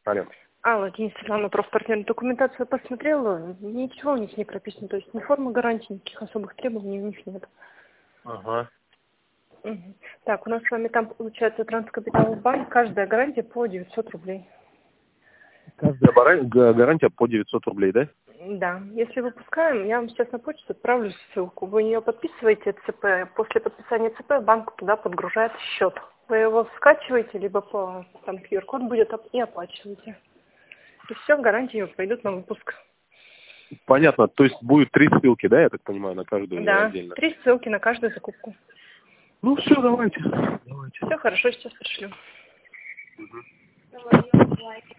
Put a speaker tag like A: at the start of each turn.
A: Алло.
B: Алло, Денис Светлана, профпартнер. Документацию посмотрела, ничего у них не прописано, то есть ни формы гарантии, никаких особых требований у них нет.
A: Ага.
B: Мгм. Так, у нас с вами там получается Транскапитал банк, каждая гарантия по 900 рублей.
A: Каждая гарантия по 900 рублей, да?
B: Да, если выпускаем, я вам сейчас на почту отправлю ссылку. Вы нее подписываете ЦП, после подписания ЦП банк туда подгружает счет. Вы его скачиваете, либо по там QR-код будет и оплачиваете. И все, гарантии пойдут на выпуск.
A: Понятно, то есть будет 3 ссылки, да, я так понимаю, на каждую или
B: Да,
A: отдельно?
B: 3 ссылки на каждую закупку.
A: Ну все, давайте.
B: Все хорошо, сейчас пришлю.